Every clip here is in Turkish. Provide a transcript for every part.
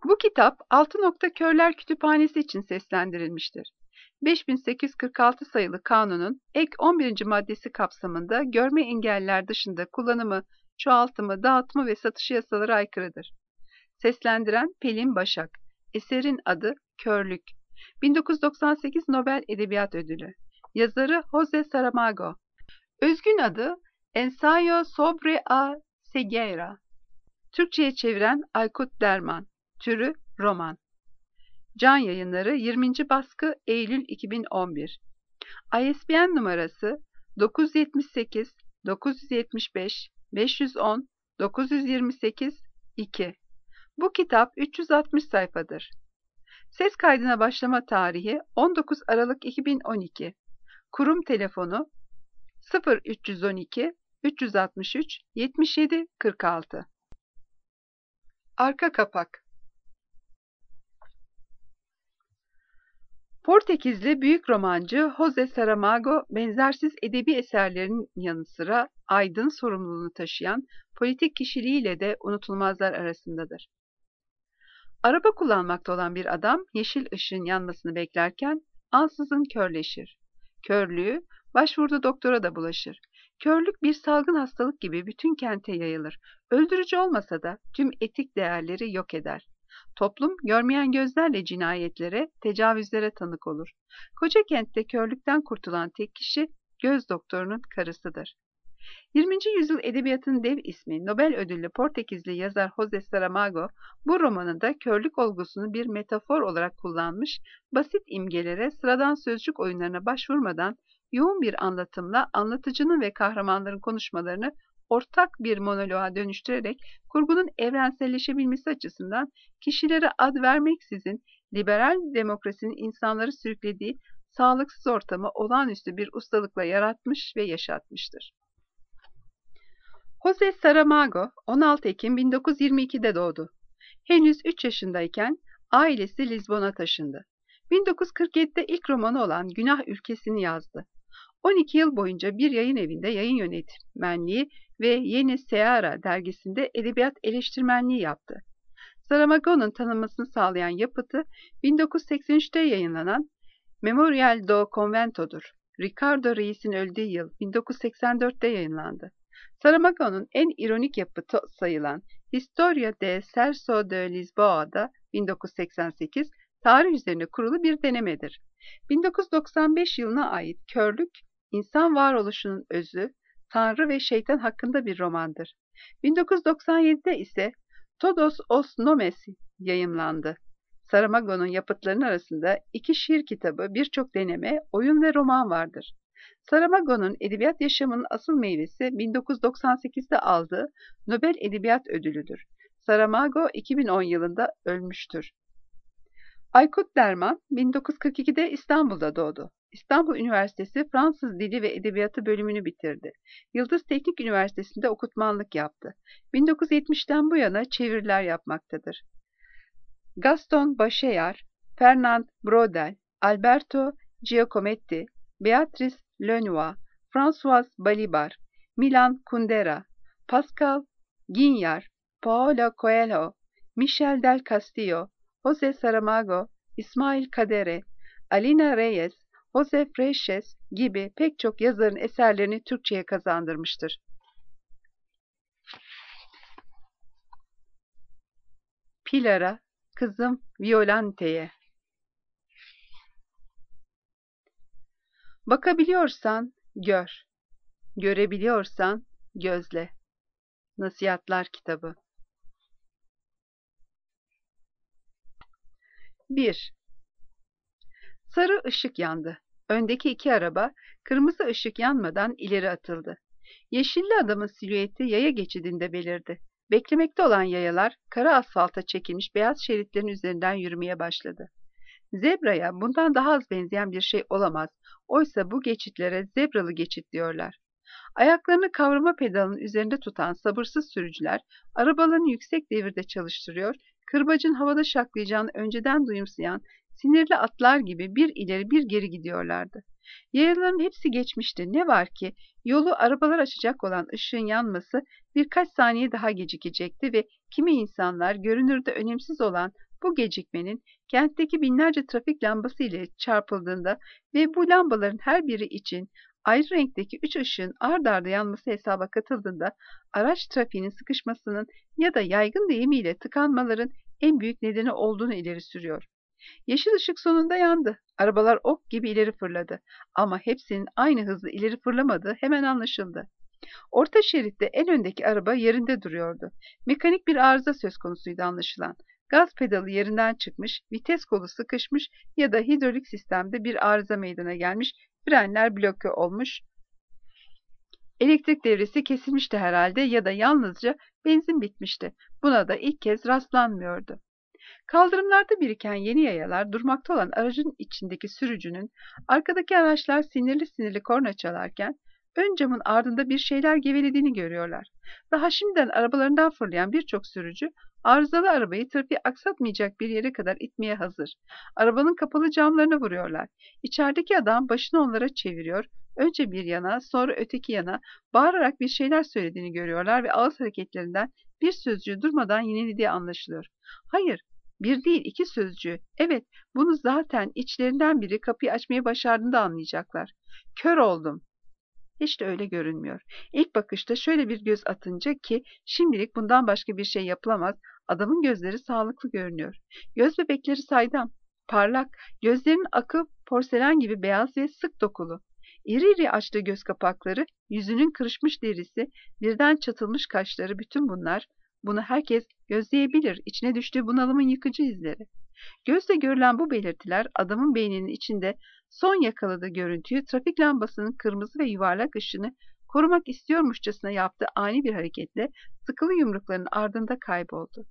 Bu kitap Altı Nokta Körler Kütüphanesi için seslendirilmiştir. 5846 sayılı kanunun ek 11. maddesi kapsamında görme engelliler dışında kullanımı, çoğaltımı, dağıtımı ve satışı yasalara aykırıdır. Seslendiren Pelin Başak. Eserin adı Körlük. 1998 Nobel Edebiyat Ödülü. Yazarı Jose Saramago. Özgün adı Ensayo sobre a ceguera. Türkçe'ye çeviren Aykut Derman. Türü roman. Can Yayınları 20. baskı Eylül 2011. ISBN numarası 978 975 510 928 2. Bu kitap 360 sayfadır. Ses kaydına başlama tarihi 19 Aralık 2012. Kurum telefonu 0312 363 77 46. Arka kapak. Portekizli büyük romancı Jose Saramago, benzersiz edebi eserlerinin yanı sıra aydın sorumluluğunu taşıyan politik kişiliğiyle de unutulmazlar arasındadır. Araba kullanmakta olan bir adam yeşil ışığın yanmasını beklerken ansızın körleşir. Körlüğü başvurduğu doktora da bulaşır. Körlük bir salgın hastalık gibi bütün kente yayılır. Öldürücü olmasa da tüm etik değerleri yok eder. Toplum görmeyen gözlerle cinayetlere, tecavüzlere tanık olur. Koca kentte körlükten kurtulan tek kişi göz doktorunun karısıdır. 20. yüzyıl edebiyatının dev ismi Nobel ödüllü Portekizli yazar Jose Saramago, bu romanında körlük olgusunu bir metafor olarak kullanmış, basit imgelere, sıradan sözcük oyunlarına başvurmadan yoğun bir anlatımla anlatıcının ve kahramanların konuşmalarını ortak bir monoloğa dönüştürerek kurgunun evrenselleşebilmesi açısından kişilere ad vermeksizin liberal demokrasinin insanları sürüklediği sağlıksız ortamı olağanüstü bir ustalıkla yaratmış ve yaşatmıştır. Jose Saramago 16 Ekim 1922'de doğdu. Henüz 3 yaşındayken ailesi Lizbon'a taşındı. 1947'de ilk romanı olan Günah Ülkesi'ni yazdı. 12 yıl boyunca bir yayın evinde yayın yönetmenliği ve Yeni Seara dergisinde edebiyat eleştirmenliği yaptı. Saramago'nun tanınmasını sağlayan yapıtı 1983'te yayınlanan Memorial do Convento'dur. Ricardo Reis'in öldüğü yıl 1984'te yayınlandı. Saramago'nun en ironik yapıtı sayılan Historia de Celso de Lisboa'da 1988 tarih üzerine kurulu bir denemedir. 1995 yılına ait Körlük, insan varoluşunun özü, Tanrı ve şeytan hakkında bir romandır. 1997'de ise Todos os Nomes yayımlandı. Saramago'nun yapıtlarının arasında 2 şiir kitabı, birçok deneme, oyun ve roman vardır. Saramago'nun edebiyat yaşamının asıl meyvesi 1998'de aldığı Nobel Edebiyat Ödülüdür. Saramago 2010 yılında ölmüştür. Aykut Derman 1942'de İstanbul'da doğdu. İstanbul Üniversitesi Fransız Dili ve Edebiyatı bölümünü bitirdi. Yıldız Teknik Üniversitesi'nde okutmanlık yaptı. 1970'ten bu yana çeviriler yapmaktadır. Gaston Bachelard, Fernand Braudel, Alberto Giacometti, Beatrice Lenoir, François Balibar, Milan Kundera, Pascal Quignard, Paulo Coelho, Michel del Castillo, Jose Saramago, İsmail Kadere, Alina Reyes, Jose Freixes gibi pek çok yazarın eserlerini Türkçe'ye kazandırmıştır. Pilar'a, kızım Violante'ye. Bakabiliyorsan gör, görebiliyorsan gözle. Nasihatler Kitabı. 1. Sarı ışık yandı. Öndeki 2 araba kırmızı ışık yanmadan ileri atıldı. Yeşilli adamın silüeti yaya geçidinde belirdi. Beklemekte olan yayalar kara asfalta çekilmiş beyaz şeritlerin üzerinden yürümeye başladı. Zebraya bundan daha az benzeyen bir şey olamaz. Oysa bu geçitlere zebralı geçit diyorlar. Ayaklarını kavrama pedalının üzerinde tutan sabırsız sürücüler arabalarını yüksek devirde çalıştırıyor, kırbacın havada şaklayacağını önceden duyumsayan sinirli atlar gibi bir ileri bir geri gidiyorlardı. Yayaların hepsi geçmişti. Ne var ki yolu arabalar açacak olan ışığın yanması birkaç saniye daha gecikecekti ve kimi insanlar görünürde önemsiz olan Bu gecikmenin kentteki binlerce trafik lambası ile çarpıldığında ve bu lambaların her biri için ayrı renkteki 3 ışığın ard arda yanması hesaba katıldığında araç trafiğinin sıkışmasının ya da yaygın deyimiyle tıkanmaların en büyük nedeni olduğunu ileri sürüyor. Yeşil ışık sonunda yandı. Arabalar ok gibi ileri fırladı. Ama hepsinin aynı hızla ileri fırlamadığı hemen anlaşıldı. Orta şeritte en öndeki araba yerinde duruyordu. Mekanik bir arıza söz konusuydu anlaşılan. Gaz pedalı yerinden çıkmış, vites kolu sıkışmış ya da hidrolik sistemde bir arıza meydana gelmiş, frenler bloke olmuş, elektrik devresi kesilmişti herhalde ya da yalnızca benzin bitmişti. Buna da ilk kez rastlanmıyordu. Kaldırımlarda biriken yeni yayalar durmakta olan aracın içindeki sürücünün arkadaki araçlar sinirli sinirli korna çalarken ön camın ardında bir şeyler gevelediğini görüyorlar. Daha şimdiden arabalarından fırlayan birçok sürücü arızalı arabayı trafiği aksatmayacak bir yere kadar itmeye hazır. Arabanın kapalı camlarına vuruyorlar. İçerideki adam başını onlara çeviriyor. Önce bir yana, sonra öteki yana bağırarak bir şeyler söylediğini görüyorlar ve ağız hareketlerinden bir sözcüğü durmadan yinelediği anlaşılıyor. Hayır, bir değil iki sözcüğü. Evet, bunu zaten içlerinden biri kapıyı açmayı başardığında anlayacaklar. Kör oldum. Hiç de öyle görünmüyor. İlk bakışta şöyle bir göz atınca ki şimdilik bundan başka bir şey yapılamaz, adamın gözleri sağlıklı görünüyor. Göz bebekleri saydam, parlak, gözlerinin akı porselen gibi beyaz ve sık dokulu. İri iri açtığı göz kapakları, yüzünün kırışmış derisi, birden çatılmış kaşları, bütün bunlar, bunu herkes gözleyebilir, içine düştüğü bunalımın yıkıcı izleri. Gözle görülen bu belirtiler adamın beyninin içinde son yakaladığı görüntüyü trafik lambasının kırmızı ve yuvarlak ışını korumak istiyormuşçasına yaptığı ani bir hareketle sıkılı yumruklarının ardında kayboldu.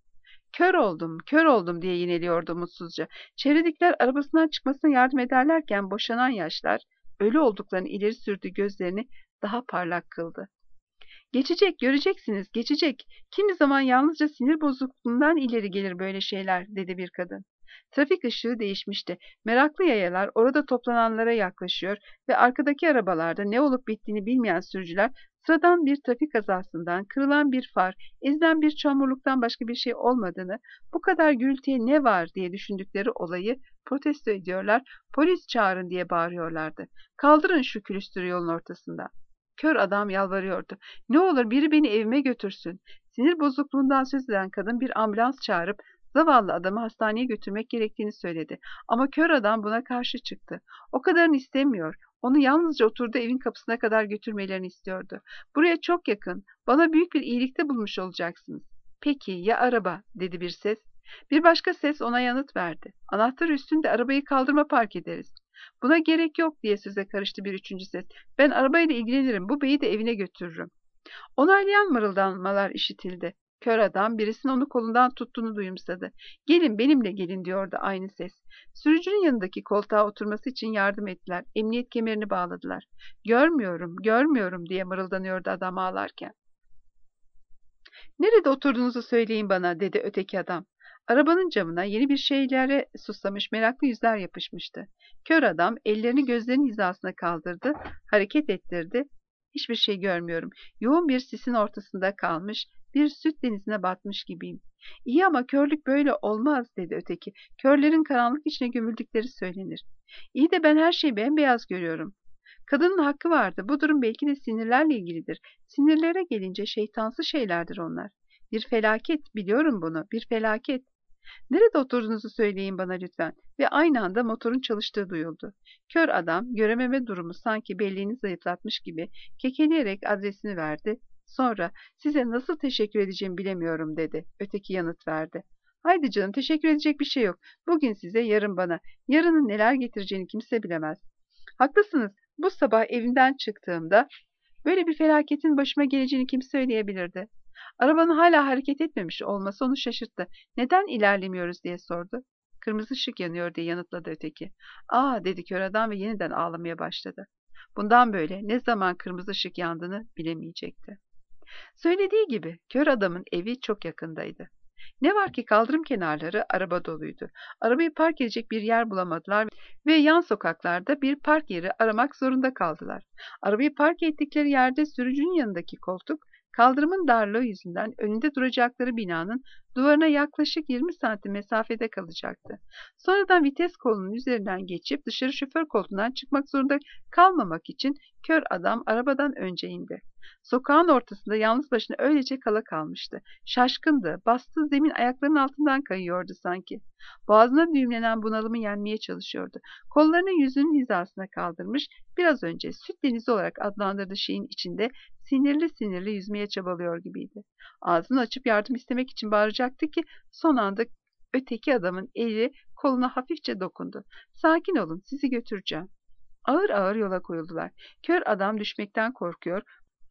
Kör oldum diye yineliyordu umutsuzca. Çevredekiler arabasından çıkmasına yardım ederlerken boşanan yaşlar, ölü olduklarını ileri sürdüğü gözlerini daha parlak kıldı. Geçecek, göreceksiniz, geçecek. Kimi zaman yalnızca sinir bozukluğundan ileri gelir böyle şeyler, dedi bir kadın. Trafik ışığı değişmişti. Meraklı yayalar orada toplananlara yaklaşıyor ve arkadaki arabalarda ne olup bittiğini bilmeyen sürücüler sıradan bir trafik kazasından, kırılan bir far, ezilen bir çamurluktan başka bir şey olmadığını, bu kadar gürültüye ne var diye düşündükleri olayı protesto ediyorlar, polis çağırın diye bağırıyorlardı. Kaldırın şu külüstürü yolun ortasında. Kör adam yalvarıyordu. Ne olur biri beni evime götürsün. Sinir bozukluğundan söz eden kadın bir ambulans çağırıp zavallı adamı hastaneye götürmek gerektiğini söyledi. Ama kör adam buna karşı çıktı. O kadarını istemiyor. Onu yalnızca oturduğu evin kapısına kadar götürmelerini istiyordu. Buraya çok yakın. Bana büyük bir iyilikte bulmuş olacaksınız. Peki ya araba, dedi bir ses. Bir başka ses ona yanıt verdi. Anahtar üstünde, arabayı kaldırma park ederiz. Buna gerek yok, diye söze karıştı bir üçüncü ses. Ben arabayla ilgilenirim. Bu beyi de evine götürürüm. Onaylayan mırıldanmalar işitildi. Kör adam birisinin onu kolundan tuttuğunu duyumsadı. Gelin, benimle gelin, diyordu aynı ses. Sürücünün yanındaki koltuğa oturması için yardım ettiler. Emniyet kemerini bağladılar. Görmüyorum, görmüyorum, diye mırıldanıyordu adam ağlarken. Nerede oturduğunuzu söyleyin bana, dedi öteki adam. Arabanın camına yeni bir şeylere suslamış meraklı yüzler yapışmıştı. Kör adam ellerini gözlerinin hizasına kaldırdı, hareket ettirdi. Hiçbir şey görmüyorum. Yoğun bir sisin ortasında kalmış, bir süt denizine batmış gibiyim. İyi ama körlük böyle olmaz, dedi öteki. Körlerin karanlık içine gömüldükleri söylenir. İyi de ben her şeyi bembeyaz görüyorum. Kadının hakkı vardı. Bu durum belki de sinirlerle ilgilidir. Sinirlere gelince şeytansı şeylerdir onlar. Bir felaket, biliyorum bunu, bir felaket. Nerede oturduğunuzu söyleyin bana lütfen. Ve aynı anda motorun çalıştığı duyuldu. Kör adam, görememe durumu sanki belleğini zayıflatmış gibi kekeleyerek adresini verdi. Sonra, size nasıl teşekkür edeceğimi bilemiyorum, dedi. Öteki yanıt verdi. Haydi canım, teşekkür edecek bir şey yok. Bugün size, yarın bana. Yarının neler getireceğini kimse bilemez. Haklısınız. Bu sabah evimden çıktığımda böyle bir felaketin başıma geleceğini kim söyleyebilirdi? Arabanın hala hareket etmemiş olması onu şaşırttı. Neden ilerlemiyoruz, diye sordu. Kırmızı ışık yanıyor, diye yanıtladı öteki. Aa, dedi kör adam ve yeniden ağlamaya başladı. Bundan böyle ne zaman kırmızı ışık yandığını bilemeyecekti. Söylediği gibi kör adamın evi çok yakındaydı. Ne var ki kaldırım kenarları araba doluydu. Arabayı park edecek bir yer bulamadılar ve yan sokaklarda bir park yeri aramak zorunda kaldılar. Arabayı park ettikleri yerde sürücünün yanındaki koltuk, kaldırımın darlığı yüzünden önünde duracakları binanın Duvarına yaklaşık 20 santim mesafede kalacaktı. Sonradan vites kolunun üzerinden geçip dışarı şoför koltuğundan çıkmak zorunda kalmamak için kör adam arabadan önce indi. Sokağın ortasında yalnız başına öylece kala kalmıştı. Şaşkındı. Bastığı zemin ayaklarının altından kayıyordu sanki. Boğazına düğümlenen bunalımı yenmeye çalışıyordu. Kollarını yüzünün hizasına kaldırmış, biraz önce süt denizi olarak adlandırdığı şeyin içinde sinirli sinirli yüzmeye çabalıyor gibiydi. Ağzını açıp yardım istemek için bağıracaktı ki son anda öteki adamın eli koluna hafifçe dokundu. Sakin olun, sizi götüreceğim. Ağır ağır yola koyuldular. Kör adam düşmekten korkuyor.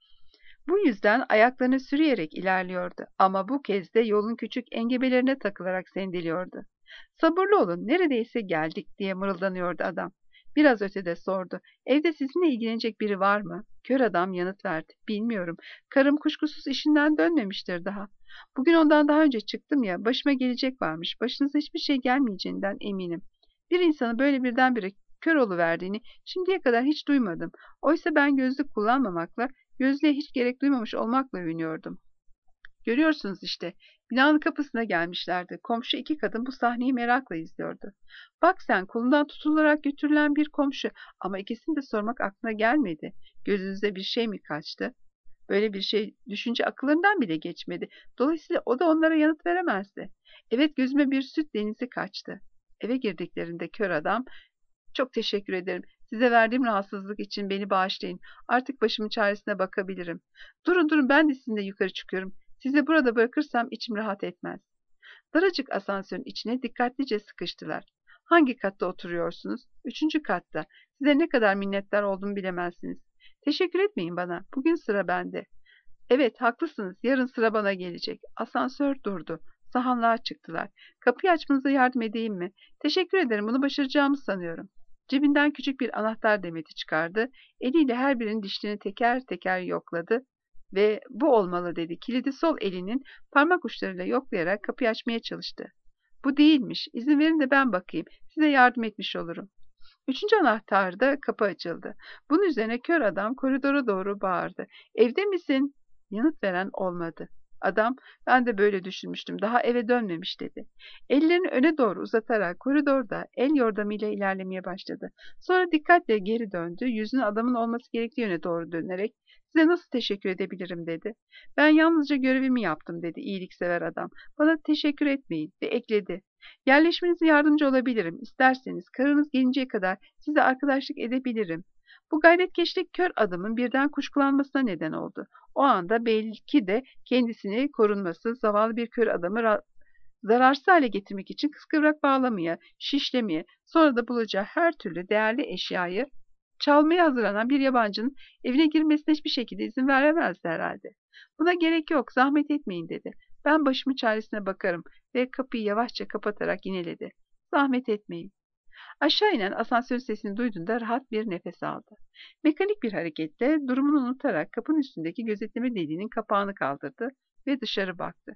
Bu yüzden ayaklarını sürüyerek ilerliyordu ama bu kez de yolun küçük engebelerine takılarak sendeliyordu. Sabırlı olun, neredeyse geldik diye mırıldanıyordu adam. Biraz ötede sordu. Evde sizinle ilgilenecek biri var mı? Kör adam yanıt verdi. Bilmiyorum. Karım kuşkusuz işinden dönmemiştir daha. Bugün ondan daha önce çıktım ya, başıma gelecek varmış. Başınıza hiçbir şey gelmeyeceğinden eminim. Bir insanı böyle birdenbire kör oluverdiğini şimdiye kadar hiç duymadım. Oysa ben gözlük kullanmamakla, gözlüğe hiç gerek duymamış olmakla övünüyordum. Görüyorsunuz işte, binanın kapısına gelmişlerdi. Komşu iki kadın bu sahneyi merakla izliyordu. Bak sen, kolundan tutularak götürülen bir komşu ama ikisini de sormak aklına gelmedi. Gözünüze bir şey mi kaçtı? Böyle bir şey düşünce akıllarından bile geçmedi. Dolayısıyla o da onlara yanıt veremezdi. Evet, gözüme bir süt denizi kaçtı. Eve girdiklerinde kör adam, çok teşekkür ederim. Size verdiğim rahatsızlık için beni bağışlayın. Artık başımın çaresine bakabilirim. Durun durun, ben de sizinle yukarı çıkıyorum. Sizi burada bırakırsam içim rahat etmez. Daracık asansörün içine dikkatlice sıkıştılar. Hangi katta oturuyorsunuz? 3. katta. Size ne kadar minnettar olduğumu bilemezsiniz. Teşekkür etmeyin bana. Bugün sıra bende. Evet, haklısınız. Yarın sıra bana gelecek. Asansör durdu. Sahanlığa çıktılar. Kapıyı açmanıza yardım edeyim mi? Teşekkür ederim. Bunu başaracağımı sanıyorum. Cebinden küçük bir anahtar demeti çıkardı. Eliyle her birinin dişlerini teker teker yokladı ve bu olmalı dedi. Kilidi sol elinin parmak uçlarıyla yoklayarak kapıyı açmaya çalıştı. Bu değilmiş. İzin verin de ben bakayım. Size yardım etmiş olurum. 3. anahtarda kapı açıldı. Bunun üzerine kör adam koridora doğru bağırdı. Evde misin? Yanıt veren olmadı. Adam, ben de böyle düşünmüştüm, daha eve dönmemiş dedi. Ellerini öne doğru uzatarak koridorda el yordamıyla ilerlemeye başladı. Sonra dikkatle geri döndü, yüzünü adamın olması gerektiği yöne doğru dönerek, size nasıl teşekkür edebilirim dedi. Ben yalnızca görevimi yaptım dedi iyiliksever adam. Bana teşekkür etmeyin ve ekledi. Yerleşmenize yardımcı olabilirim. İsterseniz karınız gelinceye kadar size arkadaşlık edebilirim. Bu gayretkeşlik kör adamın birden kuşkulanmasına neden oldu. O anda belki de kendisini korunması, zavallı bir kör adamı zararsız hale getirmek için kıskıvrak bağlamaya, şişlemeye, sonra da bulacağı her türlü değerli eşyayı çalmaya hazırlanan bir yabancının evine girmesine hiçbir şekilde izin veremezdi herhalde. Buna gerek yok, zahmet etmeyin dedi. Ben başımın çaresine bakarım ve kapıyı yavaşça kapatarak yineledi. Zahmet etmeyin. Aşağı inen asansör sesini duyduğunda rahat bir nefes aldı. Mekanik bir hareketle durumunu unutarak kapının üstündeki gözetleme deliğinin kapağını kaldırdı ve dışarı baktı.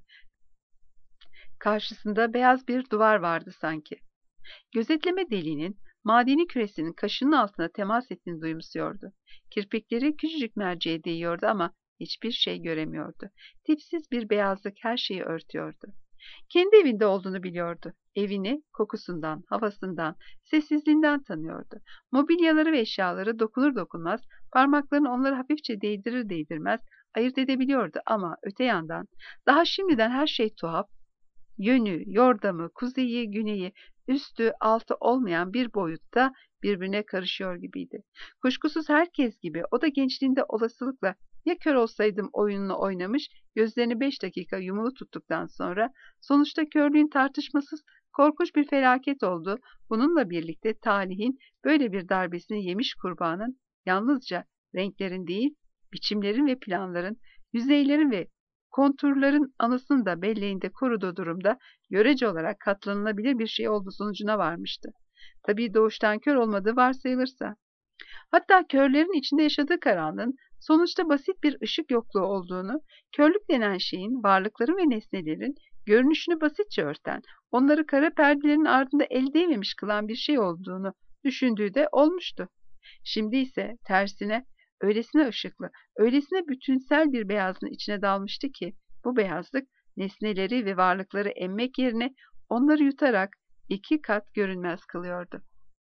Karşısında beyaz bir duvar vardı sanki. Gözetleme deliğinin madeni küresinin kaşının altına temas ettiğini duyumsuyordu. Kirpikleri küçücük merceğe değiyordu ama hiçbir şey göremiyordu. Tipsiz bir beyazlık her şeyi örtüyordu. Kendi evinde olduğunu biliyordu. Evini kokusundan, havasından, sessizliğinden tanıyordu. Mobilyaları ve eşyaları dokunur dokunmaz, parmaklarını onları hafifçe değdirir değdirmez ayırt edebiliyordu ama öte yandan daha şimdiden her şey tuhaf, yönü, yordamı, kuzeyi, güneyi, üstü, altı olmayan bir boyutta birbirine karışıyor gibiydi. Kuşkusuz herkes gibi o da gençliğinde olasılıkla ya kör olsaydım oyununu oynamış, gözlerini 5 dakika yumulu tuttuktan sonra sonuçta körlüğün tartışmasız korkunç bir felaket oldu. Bununla birlikte talihin böyle bir darbesini yemiş kurbanın yalnızca renklerin değil, biçimlerin ve planların, yüzeylerin ve konturların anısını da belleğinde koruduğu durumda görece olarak katlanılabilir bir şey olduğu sonucuna varmıştı. Tabii doğuştan kör olmadığı varsayılırsa. Hatta körlerin içinde yaşadığı karanlığın sonuçta basit bir ışık yokluğu olduğunu, körlük denen şeyin varlıkların ve nesnelerin görünüşünü basitçe örten, onları kara perdelerin ardında el değmemiş kılan bir şey olduğunu düşündüğü de olmuştu. Şimdi ise tersine öylesine ışıklı, öylesine bütünsel bir beyazlığın içine dalmıştı ki bu beyazlık Nesneleri ve varlıkları emmek yerine onları yutarak 2 kat görünmez kılıyordu.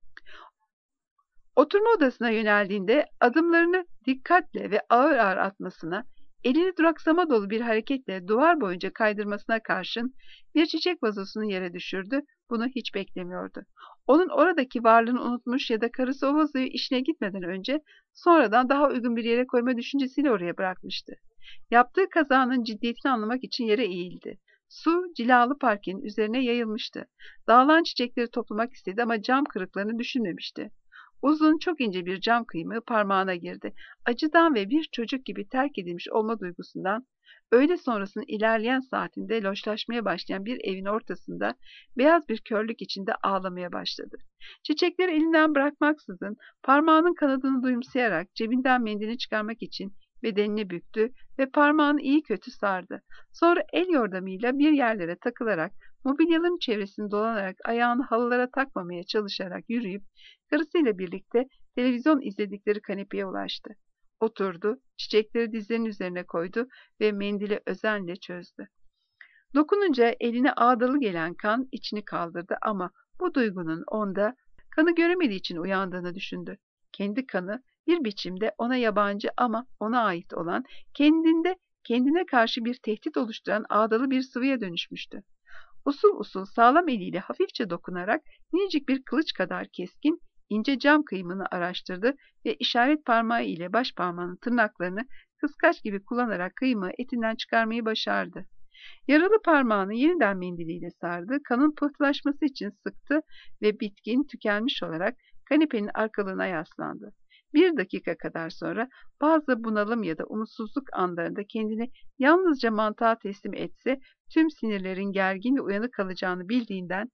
Oturma odasına yöneldiğinde adımlarını dikkatle ve ağır ağır atmasına, elini duraksama dolu bir hareketle duvar boyunca kaydırmasına karşın bir çiçek vazosunu yere düşürdü. Bunu hiç beklemiyordu. Onun oradaki varlığını unutmuş ya da karısı o vazoyu işine gitmeden önce sonradan daha uygun bir yere koyma düşüncesiyle oraya bırakmıştı. Yaptığı kazanın ciddiyetini anlamak için yere eğildi. Su cilalı parkenin üzerine yayılmıştı. Dağılan çiçekleri toplamak istedi ama cam kırıklarını düşünmemişti. Uzun, çok ince bir cam kıymığı parmağına girdi. Acıdan ve bir çocuk gibi terk edilmiş olma duygusundan, öğle sonrasının ilerleyen saatinde loşlaşmaya başlayan bir evin ortasında beyaz bir körlük içinde ağlamaya başladı. Çiçekleri elinden bırakmaksızın parmağının kanadını duyumsayarak cebinden mendilini çıkarmak için bedenini büktü ve parmağını iyi kötü sardı. Sonra el yordamıyla bir yerlere takılarak, mobilyaların çevresini dolanarak, ayağını halılara takmamaya çalışarak yürüyüp, karısıyla birlikte televizyon izledikleri kanepeye ulaştı. Oturdu, çiçekleri dizlerinin üzerine koydu ve mendili özenle çözdü. Dokununca eline ağdalı gelen kan içini kaldırdı ama bu duygunun onda kanı göremediği için uyandığını düşündü. Kendi kanı bir biçimde ona yabancı ama ona ait olan, kendine karşı bir tehdit oluşturan ağdalı bir sıvıya dönüşmüştü. Usul usul sağlam eliyle hafifçe dokunarak minicik bir kılıç kadar keskin, ince cam kıymını araştırdı ve işaret parmağı ile baş parmağının tırnaklarını kıskaç gibi kullanarak kıymığı etinden çıkarmayı başardı. Yaralı parmağını yeniden mendiliyle sardı, kanın pıhtılaşması için sıktı ve bitkin, tükenmiş olarak kanepenin arkalığına yaslandı. 1 dakika kadar sonra bazı bunalım ya da umutsuzluk anlarında kendini yalnızca mantığa teslim etse, tüm sinirlerin gergin ve uyanık kalacağını bildiğinden,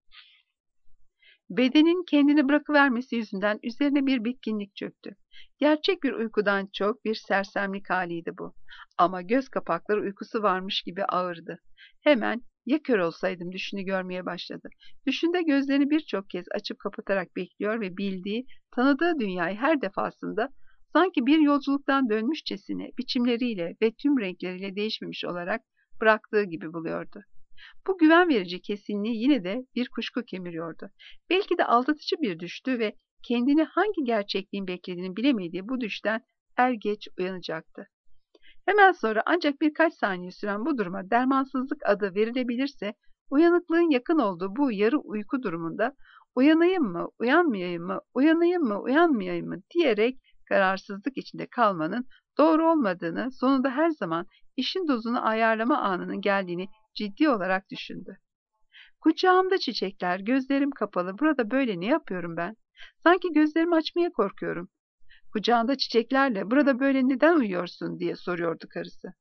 bedenin kendini bırakıvermesi yüzünden üzerine bir bitkinlik çöktü. Gerçek bir uykudan çok bir sersemlik haliydi bu. Ama göz kapakları uykusu varmış gibi ağırdı. Hemen ya kör olsaydım düşünü görmeye başladı. Düşünde gözlerini birçok kez açıp kapatarak bekliyor ve bildiği, tanıdığı dünyayı her defasında sanki bir yolculuktan dönmüşçesine biçimleriyle ve tüm renkleriyle değişmemiş olarak bıraktığı gibi buluyordu. Bu güven verici kesinliği yine de bir kuşku kemiriyordu. Belki de aldatıcı bir düştü ve kendini hangi gerçekliğin beklediğini bilemediği bu düşten er geç uyanacaktı. Hemen sonra ancak birkaç saniye süren bu duruma dermansızlık adı verilebilirse, uyanıklığın yakın olduğu bu yarı uyku durumunda uyanayım mı, uyanmayayım mı, uyanayım mı, uyanmayayım mı diyerek kararsızlık içinde kalmanın doğru olmadığını, sonunda her zaman işin dozunu ayarlama anının geldiğini ciddi olarak düşündü. Kucağımda çiçekler, gözlerim kapalı, burada böyle ne yapıyorum ben? Sanki gözlerimi açmaya korkuyorum. Kucağında çiçeklerle burada böyle neden uyuyorsun diye soruyordu karısı.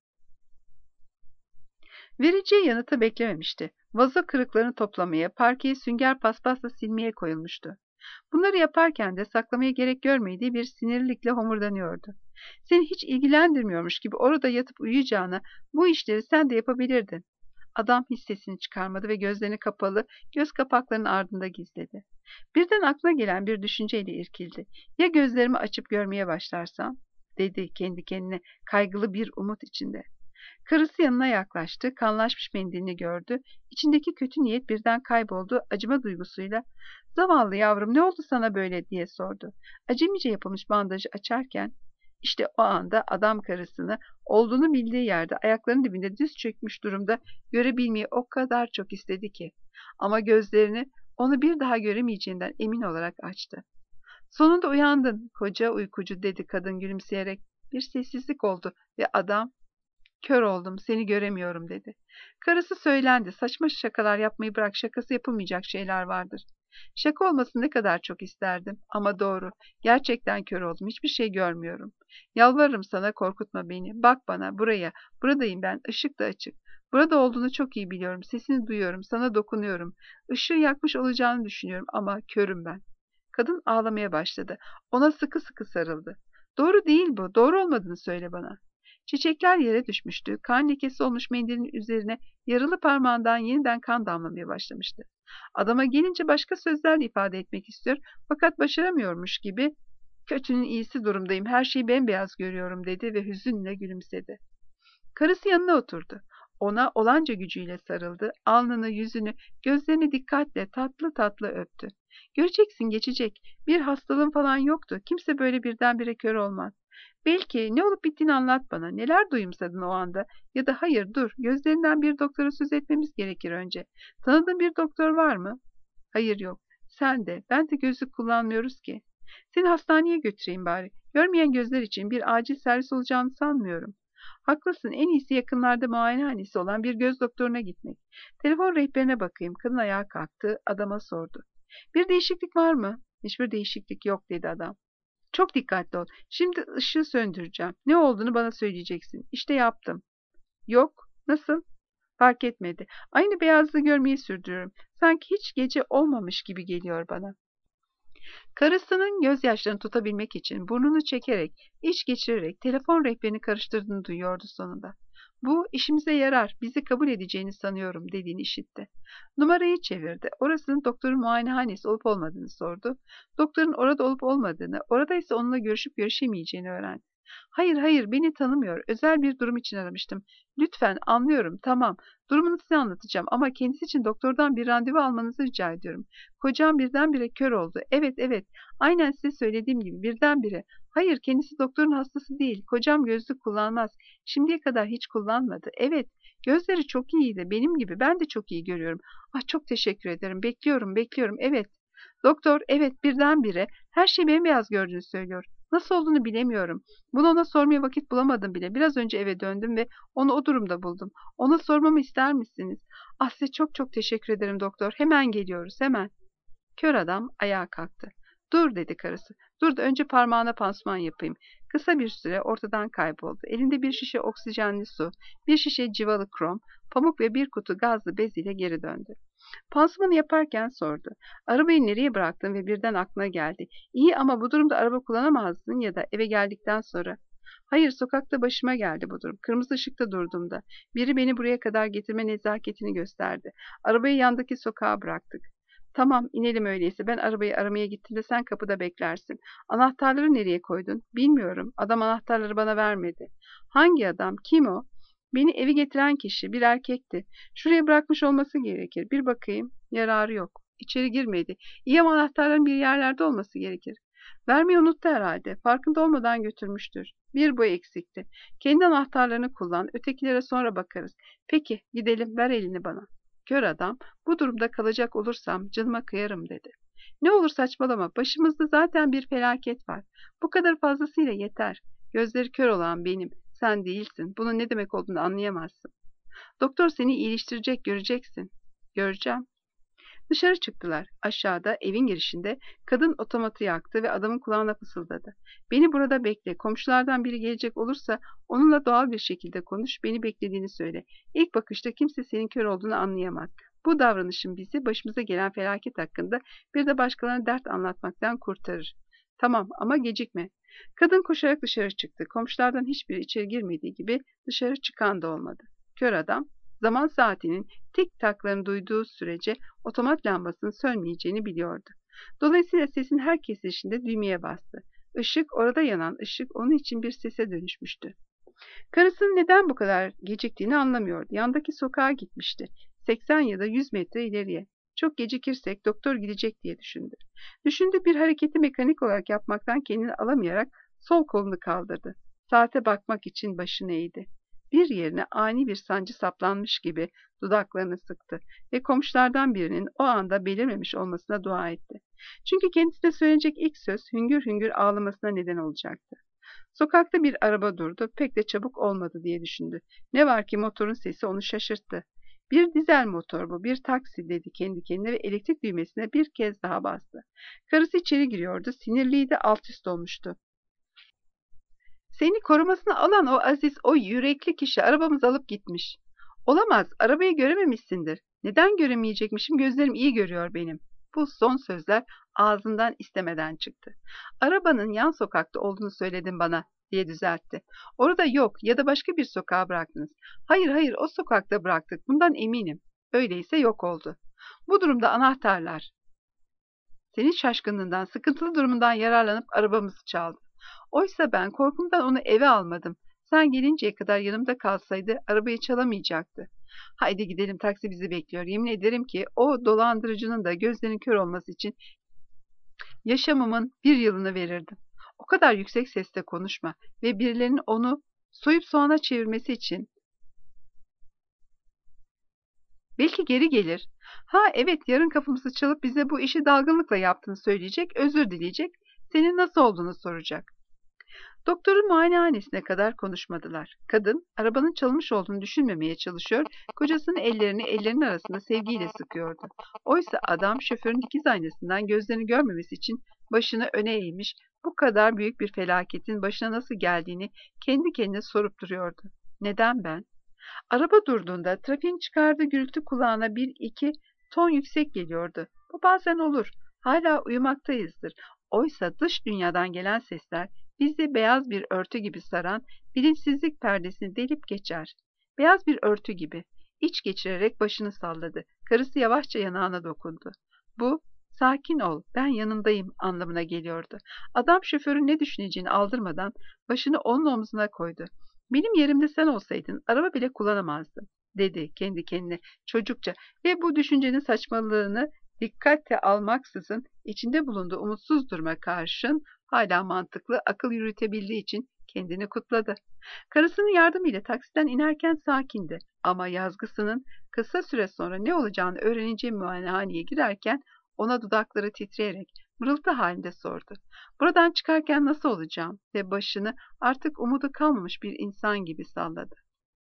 Vereceği yanıtı beklememişti. Vazo kırıklarını toplamaya, parkeyi sünger paspasla silmeye koyulmuştu. Bunları yaparken de saklamaya gerek görmediği bir sinirlilikle homurdanıyordu. Seni hiç ilgilendirmiyormuş gibi orada yatıp uyuyacağına bu işleri sen de yapabilirdin. Adam hiç sesini çıkarmadı ve gözlerini kapalı, göz kapaklarının ardında gizledi. Birden aklına gelen bir düşünceyle irkildi. Ya gözlerimi açıp görmeye başlarsam? Dedi kendi kendine kaygılı bir umut içinde. Karısı yanına yaklaştı, kanlaşmış mendilini gördü. İçindeki kötü niyet birden kayboldu, acıma duygusuyla "Zavallı yavrum, ne oldu sana böyle?" diye sordu. Acemice yapılmış bandajı açarken, işte o anda adam karısını olduğunu bildiği yerde ayaklarının dibinde düz çökmüş durumda görebilmeyi o kadar çok istedi ki. Ama gözlerini onu bir daha göremeyeceğinden emin olarak açtı. "Sonunda uyandın koca uykucu," dedi kadın gülümseyerek. Bir sessizlik oldu ve adam "Kör oldum, seni göremiyorum," dedi. Karısı söylendi. "Saçma şakalar yapmayı bırak, şakası yapılmayacak şeyler vardır." "Şaka olmasını ne kadar çok isterdim. Ama doğru, gerçekten kör oldum, hiçbir şey görmüyorum. Yalvarırım sana, korkutma beni. Bak bana, buraya, buradayım ben, ışık da açık. Burada olduğunu çok iyi biliyorum, sesini duyuyorum, sana dokunuyorum. Işığı yakmış olacağını düşünüyorum ama körüm ben." Kadın ağlamaya başladı. Ona sıkı sıkı sarıldı. "Doğru değil bu, doğru olmadığını söyle bana." Çiçekler yere düşmüştü. Kan lekesi olmuş mendilin üzerine yaralı parmağından yeniden kan damlamaya başlamıştı. Adama gelince başka sözlerle ifade etmek istiyor fakat başaramıyormuş gibi "Kötünün iyisi durumdayım, her şeyi bembeyaz görüyorum," dedi ve hüzünle gülümsedi. Karısı yanına oturdu. Ona olanca gücüyle sarıldı, alnını, yüzünü, gözlerini dikkatle tatlı tatlı öptü. Göreceksin geçecek. Bir hastalığın falan yoktu. Kimse böyle birdenbire kör olmaz. Belki ne olup bittiğini anlat bana. Neler duyumsadın o anda? Ya da hayır dur, gözlerinden bir doktora söz etmemiz gerekir önce. Tanıdığın bir doktor var mı? Hayır yok. Sen de, ben de gözlük kullanmıyoruz ki. Seni hastaneye götüreyim bari. Görmeyen gözler için bir acil servis olacağını sanmıyorum. Haklısın, en iyisi yakınlarda muayenehanesi olan bir göz doktoruna gitmek. Telefon rehberine bakayım. Kadın ayağa kalktı, adama sordu. Bir değişiklik var mı? Hiçbir değişiklik yok dedi adam. Çok dikkatli ol. Şimdi ışığı söndüreceğim. Ne olduğunu bana söyleyeceksin. İşte yaptım. Yok. Nasıl? Fark etmedi. Aynı beyazlığı görmeyi sürdürüyorum. Sanki hiç gece olmamış gibi geliyor bana. Karısının gözyaşlarını tutabilmek için burnunu çekerek, iç geçirerek telefon rehberini karıştırdığını duyuyordu sonunda. Bu işimize yarar, bizi kabul edeceğini sanıyorum dediğini işitti. Numarayı çevirdi. Orasının doktorun muayenehanesi olup olmadığını sordu. Doktorun orada olup olmadığını, oradaysa onunla görüşüp görüşemeyeceğini öğrendi. Hayır, hayır, beni tanımıyor. Özel bir durum için aramıştım. Lütfen, anlıyorum, tamam. Durumunu size anlatacağım ama kendisi için doktordan bir randevu almanızı rica ediyorum. Kocam birdenbire kör oldu. Evet, evet. Aynen size söylediğim gibi birdenbire. Hayır, kendisi doktorun hastası değil. Kocam gözlük kullanmaz. Şimdiye kadar hiç kullanmadı. Evet, gözleri çok iyiydi. Benim gibi. Ben de çok iyi görüyorum. Ah, çok teşekkür ederim. Bekliyorum, bekliyorum. Evet. Doktor, evet birdenbire her şeyi bembeyaz gördüğünü söylüyor. Nasıl olduğunu bilemiyorum. Bunu ona sormaya vakit bulamadım bile. Biraz önce eve döndüm ve onu o durumda buldum. Ona sormamı ister misiniz? Ah, size çok çok teşekkür ederim doktor. Hemen geliyoruz, hemen. Kör adam ayağa kalktı. Dur dedi karısı. Dur da önce parmağına pansuman yapayım. Kısa bir süre ortadan kayboldu. Elinde bir şişe oksijenli su, bir şişe civalı krom, pamuk ve bir kutu gazlı bez ile geri döndü. Pansumanı yaparken sordu. Arabayı nereye bıraktın ve birden aklına geldi. İyi ama bu durumda araba kullanamazdın ya da eve geldikten sonra. Hayır, sokakta başıma geldi bu durum. Kırmızı ışıkta durduğumda. Biri beni buraya kadar getirme nezaketini gösterdi. Arabayı yandaki sokağa bıraktık. Tamam, inelim öyleyse. Ben arabayı aramaya gittiğimde sen kapıda beklersin. Anahtarları nereye koydun? Bilmiyorum. Adam anahtarları bana vermedi. Hangi adam? Kim o? Beni evi getiren kişi bir erkekti. Şuraya bırakmış olması gerekir. Bir bakayım. Yararı yok. İçeri girmedi. İyi ama anahtarların bir yerlerde olması gerekir. Vermeyi unuttu herhalde. Farkında olmadan götürmüştür. Bir bu eksikti. Kendi anahtarlarını kullan. Ötekilere sonra bakarız. Peki, gidelim. Ver elini bana. Kör adam, bu durumda kalacak olursam canıma kıyarım dedi. Ne olur saçmalama. Başımızda zaten bir felaket var. Bu kadar fazlasıyla yeter. Gözleri kör olan benim. Sen değilsin. Bunun ne demek olduğunu anlayamazsın. Doktor seni iyileştirecek, göreceksin. Göreceğim. Dışarı çıktılar. Aşağıda, evin girişinde kadın otomatı yaktı ve adamın kulağına fısıldadı. Beni burada bekle. Komşulardan biri gelecek olursa onunla doğal bir şekilde konuş, beni beklediğini söyle. İlk bakışta kimse senin kör olduğunu anlayamaz. Bu davranışın bizi başımıza gelen felaket hakkında bir de başkalarına dert anlatmaktan kurtarır. Tamam ama gecikme. Kadın koşarak dışarı çıktı. Komşulardan hiçbiri içeri girmediği gibi dışarı çıkan da olmadı. Kör adam, zaman saatinin tik taklarını duyduğu sürece otomat lambasının sönmeyeceğini biliyordu. Dolayısıyla sesin her kesişinde düğmeye bastı. Işık, orada yanan ışık onun için bir sese dönüşmüştü. Karısının neden bu kadar geciktiğini anlamıyordu. Yandaki sokağa gitmişti. 80 ya da 100 metre ileriye. Çok gecikirsek doktor gidecek diye düşündü. Düşündü, bir hareketi mekanik olarak yapmaktan kendini alamayarak sol kolunu kaldırdı. Saate bakmak için başını eğdi. Bir yerine ani bir sancı saplanmış gibi dudaklarını sıktı ve komşulardan birinin o anda belirmemiş olmasına dua etti. Çünkü kendisine söylenecek ilk söz hüngür hüngür ağlamasına neden olacaktı. Sokakta bir araba durdu, pek de çabuk olmadı diye düşündü. Ne var ki motorun sesi onu şaşırttı. Bir dizel motor bu, bir taksi dedi kendi kendine ve elektrik düğmesine bir kez daha bastı. Karısı içeri giriyordu, sinirliydi, alt üst olmuştu. Seni korumasına alan o aziz, o yürekli kişi arabamızı alıp gitmiş. Olamaz, arabayı görememişsindir. Neden göremeyecekmişim, gözlerim iyi görüyor benim. Bu son sözler ağzından istemeden çıktı. Arabanın yan sokakta olduğunu söyledin bana diye düzeltti. Orada yok ya da başka bir sokağa bıraktınız. Hayır hayır o sokakta bıraktık, bundan eminim. Öyleyse yok oldu. Bu durumda anahtarlar. Senin şaşkınlığından, sıkıntılı durumundan yararlanıp arabamızı çaldı. Oysa ben korkumdan onu eve almadım. Sen gelinceye kadar yanımda kalsaydı arabayı çalamayacaktı. Haydi gidelim, taksi bizi bekliyor. Yemin ederim ki o dolandırıcının da gözlerinin kör olması için yaşamımın bir yılını verirdim. O kadar yüksek sesle konuşma ve birilerinin onu soyup soğana çevirmesi için belki geri gelir. Ha evet, yarın kapımızı çalıp bize bu işi dalgınlıkla yaptığını söyleyecek, özür dileyecek, senin nasıl olduğunu soracak. Doktorun muayenehanesine kadar konuşmadılar. Kadın arabanın çalınmış olduğunu düşünmemeye çalışıyor, kocasının ellerini ellerinin arasında sevgiyle sıkıyordu. Oysa adam şoförün dikiz aynasından gözlerini görmemesi için başını öne eğmiş, bu kadar büyük bir felaketin başına nasıl geldiğini kendi kendine sorup duruyordu. Neden ben? Araba durduğunda trafiğin çıkardığı gürültü kulağına bir iki ton yüksek geliyordu. Bu bazen olur. Hala uyumaktayızdır. Oysa dış dünyadan gelen sesler bizi beyaz bir örtü gibi saran bilinçsizlik perdesini delip geçer. Beyaz bir örtü gibi. İç geçirerek başını salladı. Karısı yavaşça yanağına dokundu. Bu, sakin ol, ben yanındayım anlamına geliyordu. Adam şoförün ne düşüneceğini aldırmadan başını onun omzuna koydu. Benim yerimde sen olsaydın araba bile kullanamazdın, dedi kendi kendine çocukça ve bu düşüncenin saçmalığını dikkate almaksızın içinde bulunduğu umutsuz duruma karşın hala mantıklı akıl yürütebildiği için kendini kutladı. Karısının yardımıyla taksiden inerken sakindi ama yazgısının kısa süre sonra ne olacağını öğreneceği muayenehaneye girerken ona dudakları titreyerek mırıltı halinde sordu. Buradan çıkarken nasıl olacağım? Ve başını artık umudu kalmamış bir insan gibi salladı.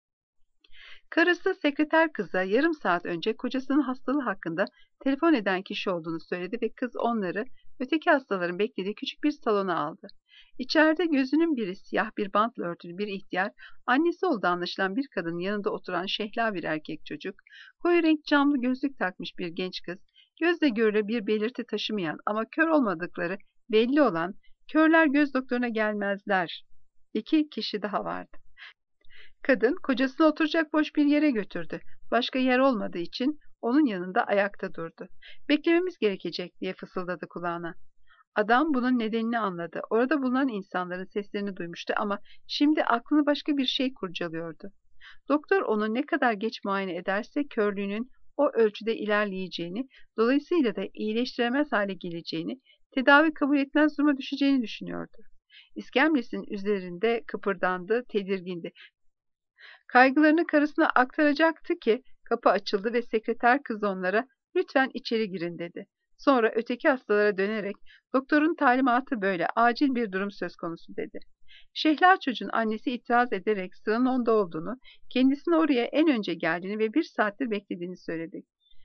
Karısı sekreter kıza yarım saat önce kocasının hastalığı hakkında telefon eden kişi olduğunu söyledi ve kız onları öteki hastaların beklediği küçük bir salona aldı. İçeride gözünün biri siyah bir bantla örtülü bir ihtiyar, annesi olduğu anlaşılan bir kadının yanında oturan şehla bir erkek çocuk, koyu renk camlı gözlük takmış bir genç kız, gözle görülür bir belirti taşımayan ama kör olmadıkları belli olan, körler göz doktoruna gelmezler, İki kişi daha vardı. Kadın kocasını oturacak boş bir yere götürdü. Başka yer olmadığı için onun yanında ayakta durdu. Beklememiz gerekecek diye fısıldadı kulağına. Adam bunun nedenini anladı. Orada bulunan insanların seslerini duymuştu ama şimdi aklını başka bir şey kurcalıyordu. Doktor onu ne kadar geç muayene ederse körlüğünün o ölçüde ilerleyeceğini, dolayısıyla da iyileştiremez hale geleceğini, tedavi kabul etmez duruma düşeceğini düşünüyordu. İskemlesinin üzerinde kıpırdandı, tedirgindi. Kaygılarını karısına aktaracaktı ki kapı açıldı ve sekreter kız onlara lütfen içeri girin dedi. Sonra öteki hastalara dönerek doktorun talimatı böyle, acil bir durum söz konusu dedi. Şehla çocuğun annesi itiraz ederek sıranın onda olduğunu, kendisinin oraya en önce geldiğini ve bir saattir beklediğini söyledi.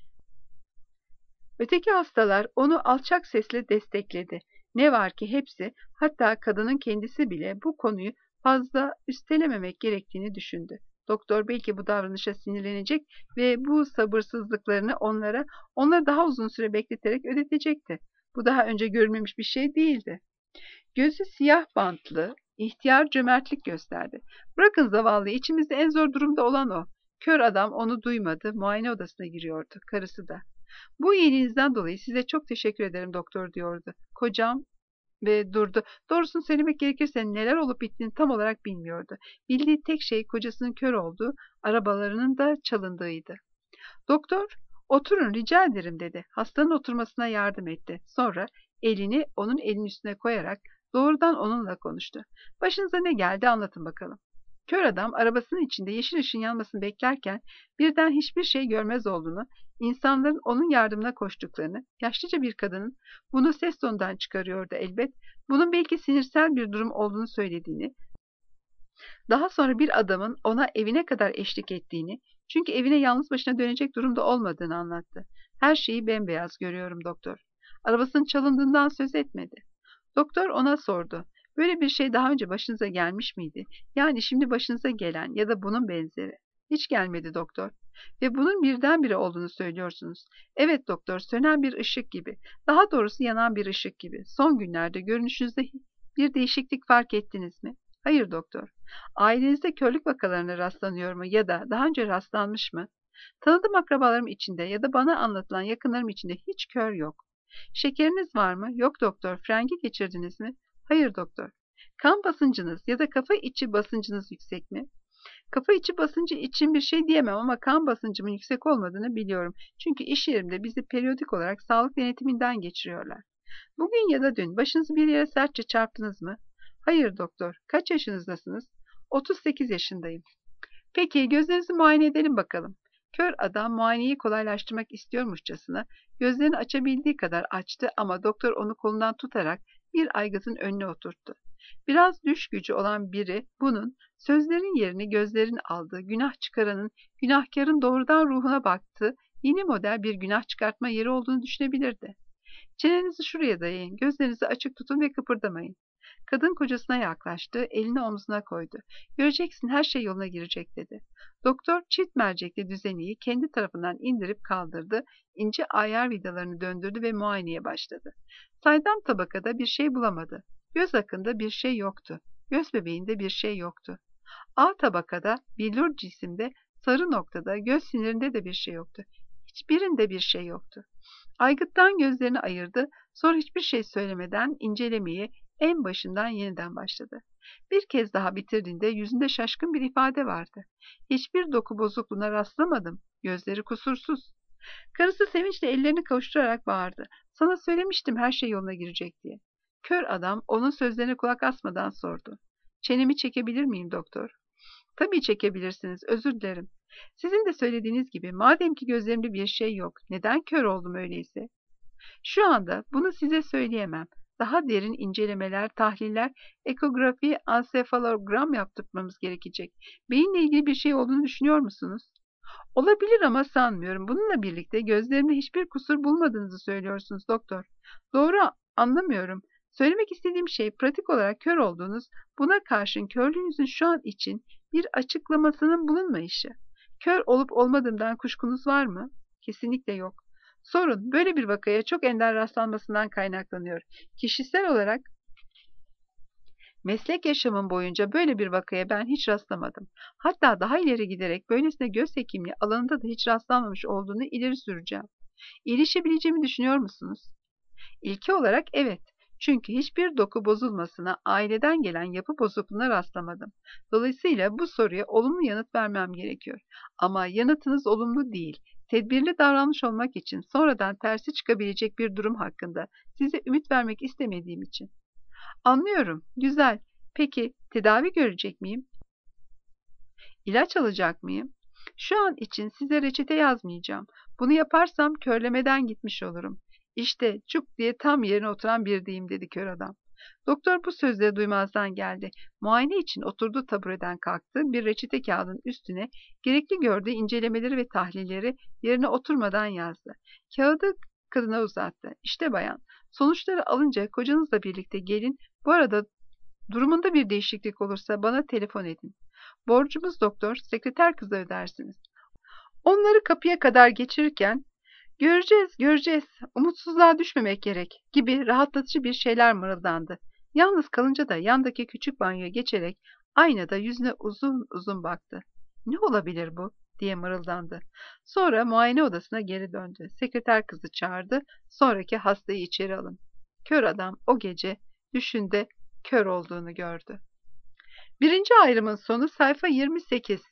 Öteki hastalar onu alçak sesle destekledi. Ne var ki hepsi, hatta kadının kendisi bile bu konuyu fazla üstelememek gerektiğini düşündü. Doktor belki bu davranışa sinirlenecek ve bu sabırsızlıklarını onları daha uzun süre bekleterek ödetecekti. Bu daha önce görülmemiş bir şey değildi. Gözü siyah bantlı, ihtiyar cömertlik gösterdi. Bırakın zavallı, içimizde en zor durumda olan o. Kör adam onu duymadı, muayene odasına giriyordu, karısı da. Bu iyiliğinizden dolayı size çok teşekkür ederim doktor diyordu. Kocam ve durdu. Doğrusunu söylemek gerekirse neler olup bittiğini tam olarak bilmiyordu. Bildiği tek şey kocasının kör olduğu, arabalarının da çalındığıydı. Doktor, oturun rica ederim dedi. Hastanın oturmasına yardım etti. Sonra elini onun elinin üstüne koyarak doğrudan onunla konuştu. Başınıza ne geldi anlatın bakalım. Kör adam arabasının içinde yeşil ışın yanmasını beklerken birden hiçbir şey görmez olduğunu, insanların onun yardımına koştuklarını, yaşlıca bir kadının bunu ses tonundan çıkarıyordu elbet, bunun belki sinirsel bir durum olduğunu söylediğini, daha sonra bir adamın ona evine kadar eşlik ettiğini, çünkü evine yalnız başına dönecek durumda olmadığını anlattı. Her şeyi bembeyaz görüyorum doktor. Arabasının çalındığından söz etmedi. Doktor ona sordu. Böyle bir şey daha önce başınıza gelmiş miydi? Yani şimdi başınıza gelen ya da bunun benzeri. Hiç gelmedi doktor. Ve bunun birdenbire olduğunu söylüyorsunuz. Evet doktor, sönen bir ışık gibi. Daha doğrusu yanan bir ışık gibi. Son günlerde görünüşünüzde bir değişiklik fark ettiniz mi? Hayır doktor. Ailenizde körlük vakalarına rastlanıyor mu ya da daha önce rastlanmış mı? Tanıdığım akrabalarım içinde ya da bana anlatılan yakınlarım içinde hiç kör yok. Şekeriniz var mı? Yok doktor. Frengi geçirdiniz mi? Hayır doktor. Kan basıncınız ya da kafa içi basıncınız yüksek mi? Kafa içi basıncı için bir şey diyemem ama kan basıncımın yüksek olmadığını biliyorum. Çünkü iş yerimde bizi periyodik olarak sağlık denetiminden geçiriyorlar. Bugün ya da dün başınızı bir yere sertçe çarptınız mı? Hayır doktor. Kaç yaşınızdasınız? 38 yaşındayım. Peki gözlerinizi muayene edelim bakalım. Kör adam muayeneyi kolaylaştırmak istiyormuşçasına gözlerini açabildiği kadar açtı ama doktor onu kolundan tutarak bir aygıtın önüne oturttu. Biraz düş gücü olan biri bunun sözlerin yerini gözlerin aldığı, günah çıkaranın, günahkarın doğrudan ruhuna baktığı yeni model bir günah çıkartma yeri olduğunu düşünebilirdi. Çenenizi şuraya dayayın, gözlerinizi açık tutun ve kıpırdamayın. Kadın kocasına yaklaştı, elini omzuna koydu. Göreceksin her şey yoluna girecek dedi. Doktor çift mercekli düzeneyi kendi tarafından indirip kaldırdı, ince ayar vidalarını döndürdü ve muayeneye başladı. Saydam tabakada bir şey bulamadı. Göz akında bir şey yoktu. Göz bebeğinde bir şey yoktu. A tabakada, billur cisimde, sarı noktada, göz sinirinde de bir şey yoktu. Hiçbirinde bir şey yoktu. Aygıttan gözlerini ayırdı, sonra hiçbir şey söylemeden incelemeye en başından yeniden başladı. Bir kez daha bitirdiğinde yüzünde şaşkın bir ifade vardı. Hiçbir doku bozukluğuna rastlamadım. Gözleri kusursuz. Karısı sevinçle ellerini kavuşturarak bağırdı. Sana söylemiştim her şey yoluna girecek diye. Kör adam onun sözlerine kulak asmadan sordu. Çenemi çekebilir miyim doktor? Tabii çekebilirsiniz, özür dilerim. Sizin de söylediğiniz gibi madem ki gözlerimde bir şey yok, neden kör oldum öyleyse? Şu anda bunu size söyleyemem. Daha derin incelemeler, tahliller, ekografi, ansefalogram yaptırmamız gerekecek. Beyinle ilgili bir şey olduğunu düşünüyor musunuz? Olabilir ama sanmıyorum. Bununla birlikte gözlerimde hiçbir kusur bulmadığınızı söylüyorsunuz doktor. Doğru anlamıyorum. Söylemek istediğim şey pratik olarak kör olduğunuz, buna karşın körlüğünüzün şu an için bir açıklamasının bulunmayışı. Kör olup olmadığımdan kuşkunuz var mı? Kesinlikle yok. Sorun böyle bir vakaya çok ender rastlanmasından kaynaklanıyor. Kişisel olarak meslek yaşamım boyunca böyle bir vakaya ben hiç rastlamadım. Hatta daha ileri giderek böylesine göz hekimliği alanında da hiç rastlanmamış olduğunu ileri süreceğim. İyileşebileceğimi düşünüyor musunuz? İlki olarak evet. Çünkü hiçbir doku bozulmasına, aileden gelen yapı bozukluğuna rastlamadım. Dolayısıyla bu soruya olumlu yanıt vermem gerekiyor. Ama yanıtınız olumlu değil. Tedbirli davranmış olmak için sonradan tersi çıkabilecek bir durum hakkında size ümit vermek istemediğim için. Anlıyorum. Güzel. Peki tedavi görecek miyim? İlaç alacak mıyım? Şu an için size reçete yazmayacağım. Bunu yaparsam körlemeden gitmiş olurum. İşte çuk diye tam yerine oturan bir deyim dedi kör adam. Doktor bu sözleri duymazdan geldi. Muayene için oturduğu tabureden kalktı. Bir reçete kağıdının üstüne gerekli gördüğü incelemeleri ve tahlilleri yerine oturmadan yazdı. Kağıdı kadına uzattı. İşte bayan, sonuçları alınca kocanızla birlikte gelin. Bu arada durumunda bir değişiklik olursa bana telefon edin. Borcumuz doktor, sekreter kıza ödersiniz. Onları kapıya kadar geçirirken göreceğiz, göreceğiz, umutsuzluğa düşmemek gerek gibi rahatlatıcı bir şeyler mırıldandı. Yalnız kalınca da yandaki küçük banyoya geçerek aynada yüzüne uzun uzun baktı. Ne olabilir bu? Diye mırıldandı. Sonra muayene odasına geri döndü. Sekreter kızı çağırdı. Sonraki hastayı içeri alın. Kör adam o gece düşünde kör olduğunu gördü. Birinci ayrımın sonu sayfa 28.